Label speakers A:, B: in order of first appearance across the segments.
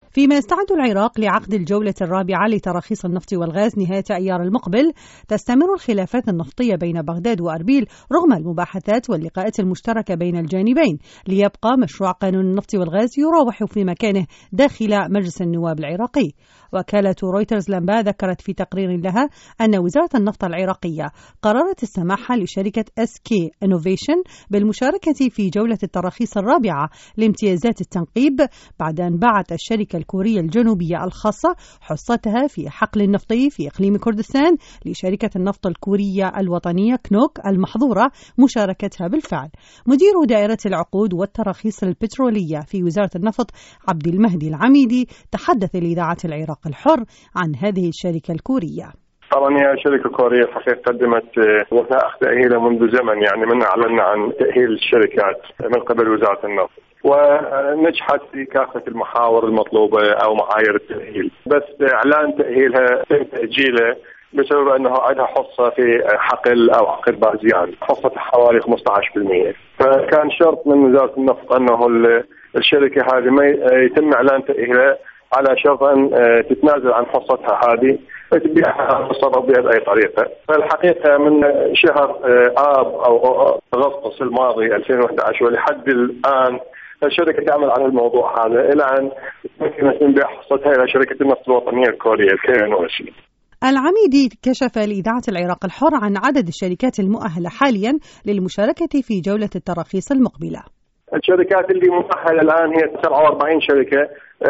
A: فيما يستعد العراق لعقد الجولة الرابعة لتراخيص النفط والغاز نهاية أيار المقبل، تستمر الخلافات النفطية بين بغداد وأربيل رغم المباحثات واللقاءات المشتركة بين الجانبين، ليبقى مشروع قانون النفط والغاز يراوح في مكانه داخل مجلس النواب العراقي. وكالة رويترز لانباء ذكرت في تقرير لها أن وزارة النفط العراقية قررت السماح لشركة SK Innovation بالمشاركة في جولة التراخيص الرابعة لامتيازات التنقيب بعد أن باعت الشركة الكورية الجنوبية الخاصة حصتها في حقل النفطي في إقليم كردستان لشركة النفط الكورية الوطنية كنوك المحظورة مشاركتها بالفعل. مدير دائرة العقود والتراخيص البترولية في وزارة النفط عبد المهدي العميدي تحدث لإذاعة العراق الحر عن هذه الشركة الكورية.
B: طبعا هي شركة كورية الحقيقة قدمت وثائق تأهيل منذ زمن، يعني من أعلنا عن تأهيل الشركات من قبل وزارة النفط، ونجحت في كافة المحاور المطلوبة أو معايير التأهيل، بس إعلان تأهيلها تم تأجيله بسبب أنه عندها حصة في حقل أو عقد بازيان، حصة حوالي 15%. فكان شرط من وزارة النفط أنه الشركة هذه ما يتم إعلان تأهيلها على شرط أن تتنازل عن حصتها هذه وتبيعها تصرف بها بأي طريقة. فالحقيقة من شهر آب أو أغسطس الماضي 2011 ولحد الآن الشركة تعمل على الموضوع هذا إلى أن تمكنت من بيع حصتها إلى شركة النفط الوطنية الكورية KNOC.
A: العميدي كشف لإذاعة العراق الحر عن عدد الشركات المؤهلة حاليا للمشاركة في جولة التراخيص المقبلة.
B: الشركات اللي مؤهلة الآن هي 47 شركة،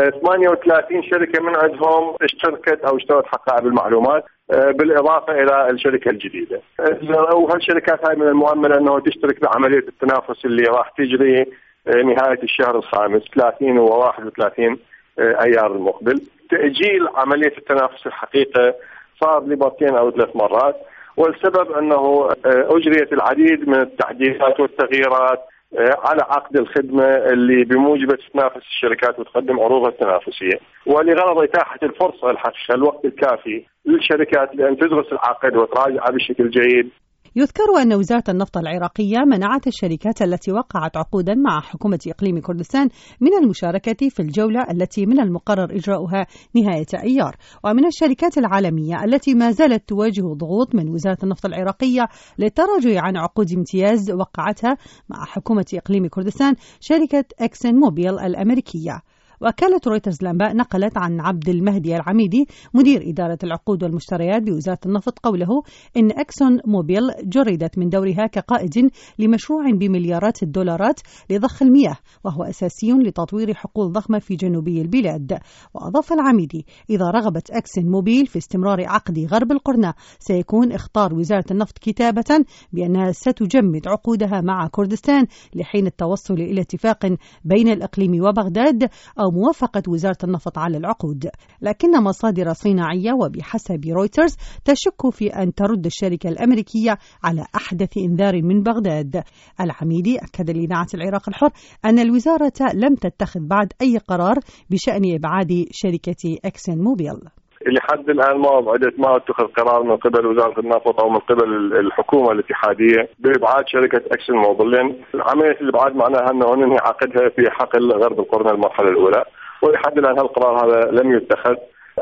B: 38 شركة من عندهم اشتركت أو اشترت حقائب المعلومات بالإضافة إلى الشركة الجديدة. وهالشركات هاي من المؤمل أنه تشترك بعملية التنافس اللي راح تجري نهاية الشهر الخامس 30 و31 أيار المقبل. تأجيل عملية التنافس الحقيقة صار لمرتين أو 3 مرات، والسبب أنه أجريت العديد من التحديثات والتغييرات على عقد الخدمة اللي بموجبه تتنافس الشركات وتقدم عروضها التنافسية، ولغرض إتاحة الفرصة الحقيقة الوقت الكافي للشركات لأن تدرس العقد وتراجعه بشكل جيد.
A: يذكر أن وزارة النفط العراقية منعت الشركات التي وقعت عقودا مع حكومة إقليم كردستان من المشاركة في الجولة التي من المقرر إجراؤها نهاية أيار، ومن الشركات العالمية التي ما زالت تواجه ضغوط من وزارة النفط العراقية للتراجع عن عقود امتياز وقعتها مع حكومة إقليم كردستان شركة إكسن موبيل الأمريكية. وكالة رويترز لانباء نقلت عن عبد المهدي العميدي مدير إدارة العقود والمشتريات بوزارة النفط قوله إن إكسون موبيل جردت من دورها كقائد لمشروع بمليارات الدولارات لضخ المياه، وهو أساسي لتطوير حقول ضخمة في جنوبي البلاد. وأضاف العميدي إذا رغبت إكسون موبيل في استمرار عقد غرب القرنة سيكون إخطار وزارة النفط كتابة بأنها ستجمد عقودها مع كردستان لحين التوصل إلى اتفاق بين الإقليم وبغداد أو موافقة وزارة النفط على العقود. لكن مصادر صناعية وبحسب رويترز تشك في أن ترد الشركة الأمريكية على أحدث إنذار من بغداد. العميدي أكد لإذاعة العراق الحر أن الوزارة لم تتخذ بعد أي قرار بشأن إبعاد شركة إكسن موبيل.
B: لحد الآن ما اتخذ قرار من قبل وزارة النفط أو من قبل الحكومة الاتحادية بإبعاد شركة إكسن موبيل، لأن عملية الإبعاد معناها أنه ننهي عقدها في حقل غرب القرن المرحلة الأولى، ولحد الآن هالقرار هذا لم يتخذ.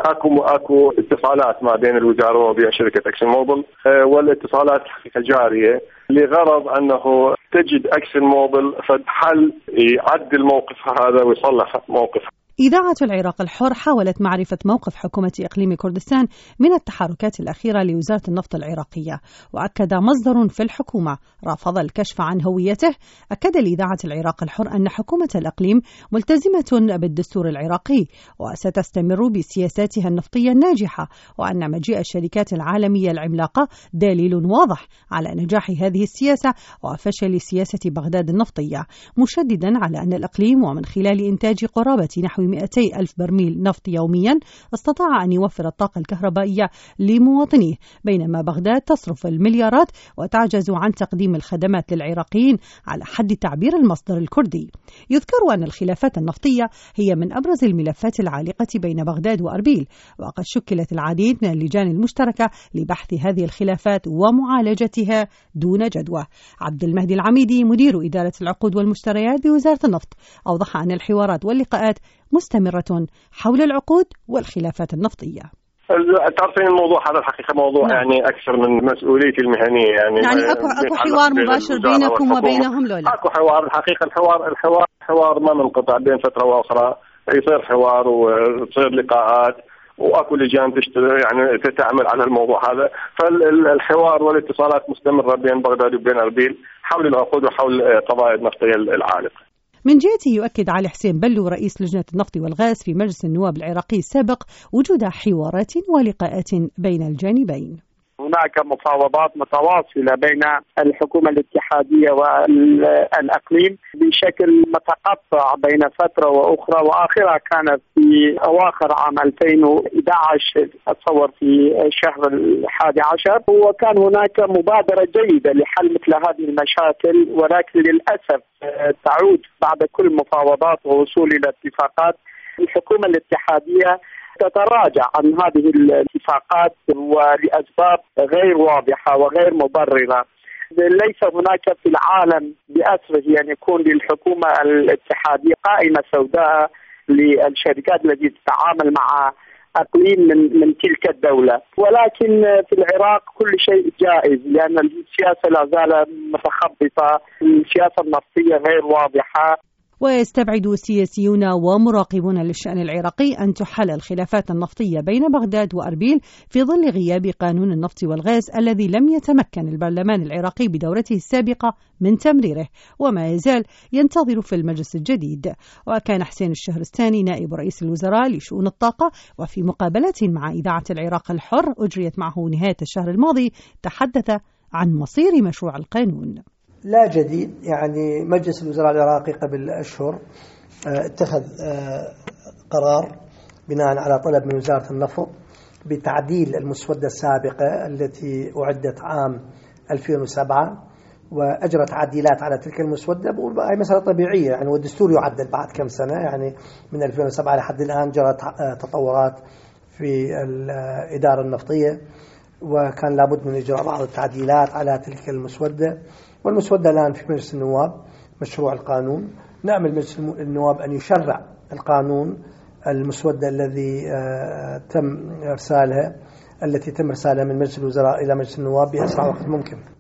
B: اكو اتصالات ما بين الوزارة وبين شركة إكسن موبيل، والاتصالات حقيقة جارية لغرض أنه تجد إكسن موبيل حل يعدل موقفها هذا ويصلح موقفها.
A: إذاعة العراق الحر حاولت معرفة موقف حكومة إقليم كردستان من التحركات الأخيرة لوزارة النفط العراقية، وأكد مصدر في الحكومة رافض الكشف عن هويته أكد لإذاعة العراق الحر أن حكومة الإقليم ملتزمة بالدستور العراقي وستستمر بسياساتها النفطية الناجحة، وأن مجيء الشركات العالمية العملاقة دليل واضح على نجاح هذه السياسة وفشل سياسة بغداد النفطية، مشددا على أن الإقليم ومن خلال إنتاج قرابة نحو 200,000 برميل نفط يوميا استطاع أن يوفر الطاقة الكهربائية لمواطنيه، بينما بغداد تصرف المليارات وتعجز عن تقديم الخدمات للعراقيين على حد تعبير المصدر الكردي. يذكر أن الخلافات النفطية هي من أبرز الملفات العالقة بين بغداد وأربيل، وقد شكلت العديد من اللجان المشتركة لبحث هذه الخلافات ومعالجتها دون جدوى. عبد المهدي العميدي مدير إدارة العقود والمشتريات بوزارة النفط أوضح أن الحوارات واللقاءات مستمرة حول العقود والخلافات النفطية.
B: تعرفين الموضوع هذا الحقيقة موضوع يعني أكثر من مسؤوليتي المهنية، يعني
A: أكو حوار مباشر بينكم وبينهم لولا؟
B: أكو حوار الحقيقة، الحوار ما منقطع بين فترة وأخرى، يصير حوار وتصير لقاءات واكو لجان يعني تتعامل على الموضوع هذا، فالحوار والاتصالات مستمرة بين بغداد وبين أربيل حول العقود وحول قضايا النفطية العالقة.
A: من جهته يؤكد علي حسين بلو رئيس لجنة النفط والغاز في مجلس النواب العراقي السابق وجود حوارات ولقاءات بين الجانبين.
C: هناك مفاوضات متواصلة بين الحكومة الاتحادية والأقليم بشكل متقطع بين فترة وأخرى، وآخرها كانت في أواخر عام 2011 أتصور في شهر 11، وكان هناك مبادرة جيدة لحل مثل هذه المشاكل، ولكن للأسف تعود بعد كل مفاوضات ووصول إلى اتفاقات الحكومة الاتحادية تتراجع عن هذه الاتفاقات ولأسباب غير واضحة وغير مبررة. ليس هناك في العالم بأسره أن يكون للحكومة الاتحادية قائمة سوداء للشركات التي تتعامل مع أقليم من تلك الدولة، ولكن في العراق كل شيء جائز لأن السياسة لا زالت متخبطة، السياسة النفطية غير واضحة.
A: ويستبعد سياسيون ومراقبون للشأن العراقي أن تحل الخلافات النفطية بين بغداد وأربيل في ظل غياب قانون النفط والغاز الذي لم يتمكن البرلمان العراقي بدورته السابقة من تمريره، وما يزال ينتظر في المجلس الجديد. وكان حسين الشهرستاني نائب رئيس الوزراء لشؤون الطاقة وفي مقابلة مع إذاعة العراق الحر أجريت معه نهاية الشهر الماضي تحدث عن مصير مشروع القانون.
D: لا جديد، يعني مجلس الوزراء العراقي قبل أشهر اتخذ قرار بناء على طلب من وزارة النفط بتعديل المسودة السابقة التي أعدت عام 2007 وأجرت تعديلات على تلك المسودة، وهي مسألة طبيعية يعني، والدستور يعدل بعد كم سنة، يعني من 2007 لحد الآن جرت تطورات في الإدارة النفطية وكان لابد من إجراء بعض التعديلات على تلك المسودة، والمسودة الآن في مجلس النواب مشروع القانون. نأمل مجلس النواب أن يشرع القانون المسودة التي تم إرسالها من مجلس الوزراء إلى مجلس النواب بأسرع وقت ممكن.